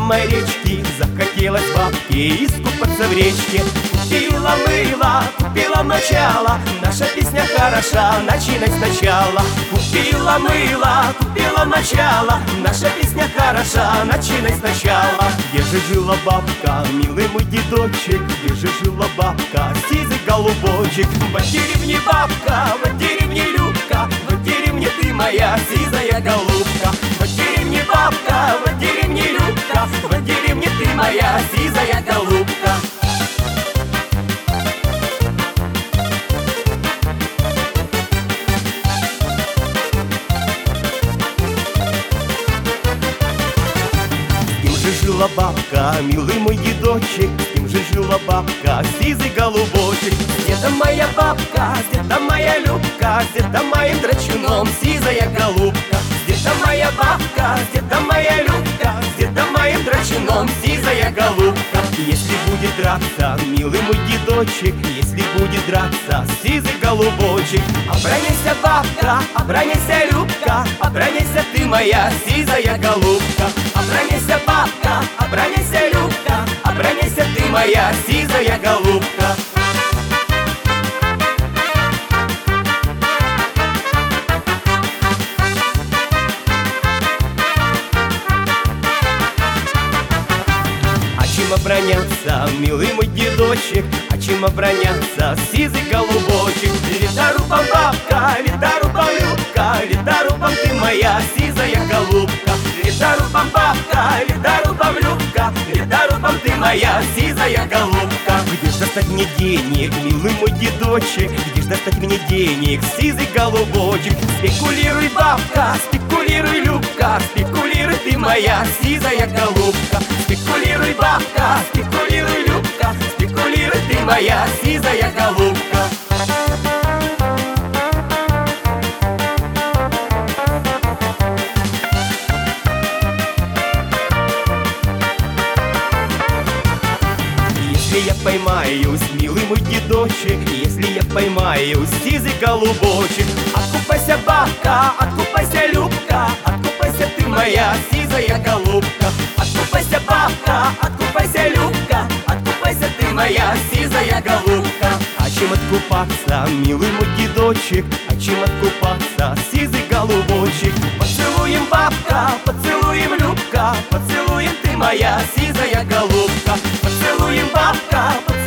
самой речки захотелось бабке искупаться в речке. Купила мыло, купила мочало, наша песня хороша, начинай сначала. Купила мыло, купила мочало, наша песня хороша, начинай сначала. Где же жила бабка, милый мой дедочек, где же жила бабка, сизый голубочек? В деревне бабка, в деревне Любка, в деревне ты моя сизая голубка. В деревне бабка, в деревне Любка, в деревне ты моя сизая голубка. Жила бабка, милый мой дедочек, с кем же жила бабка, сизый голубочек? С дедом моя бабка, с дедом моя Любка, с дедом моим драчуном сизая голубка. С дедом моя бабка, с дедом моя Любка, с дедом моим драчуном сизая голубка. Если будет драться, милый мой дедочек, если будет драться сизый голубочек, обраняйся, бабка, обраняйся, Любка, обраняйся ты моя сизая голубка. Обраняйся, бабка, обраняйся, Любка, обраняйся ты моя сизая голубка. А чем обороняться, милый мой дедочек, а чем обороняться, сизый голубочек? Лидарубам бабка, лидарубам Любка, лидарубам ты моя сизая голубка. Лидарубам бабка, лидарубам Любка, лидарубам ты моя сизая голубка. Где ж достать мне денег, милый мой дедочек, где ж достать мне денег, сизый голубочек? Спекулируй, бабка, спекулируй, Любка, спекулируй ты моя сизая голубка. Спекулируй, бабка, спекулируй, Любка, спекулируй ты моя сизая голубка. Если я поймаюсь, милый мой дедочек, если я поймаюсь, сизый голубочек, откупайся, бабка, откупайся, Любка, откупайся ты моя сизая голубка. Откупайся, бабка, откупайся, Любка, откупайся ты моя сизая голубка. А чем откупаться, милый мой дедочек, а чем откупаться, сизый голубочек? Поцелуем, бабка, поцелуем, Любка, поцелуем ты моя сизая голубка. Поцелуем, бабка,